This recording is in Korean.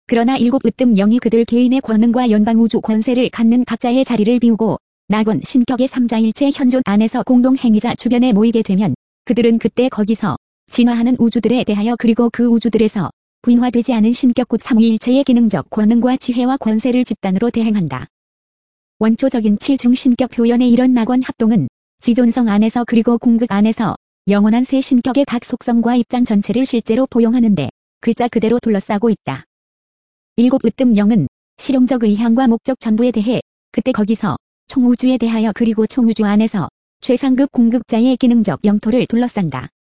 그러나 일곱 으뜸 영이 그들 개인의 권능과 연방우주 권세를 갖는 각자의 자리를 비우고 낙원 신격의 삼자일체 현존 안에서 공동행위자 주변에 모이게 되면 그들은 그때 거기서 진화하는 우주들에 대하여 그리고 그 우주들에서 부인화되지 않은 신격 곧 삼위일체의 기능적 권능과 지혜와 권세를 집단으로 대행한다. 원초적인 칠중신격 표현의 이런 낙원 합동은 지존성 안에서 그리고 궁극 안에서 영원한 세 신격의 각 속성과 입장 전체를 실제로 포용하는데 글자 그대로 둘러싸고 있다. 일곱 으뜸 영은 실용적 의향과 목적 전부에 대해 그때 거기서 총우주에 대하여 그리고 총우주 안에서 최상급 궁극자의 기능적 영토를 둘러싼다.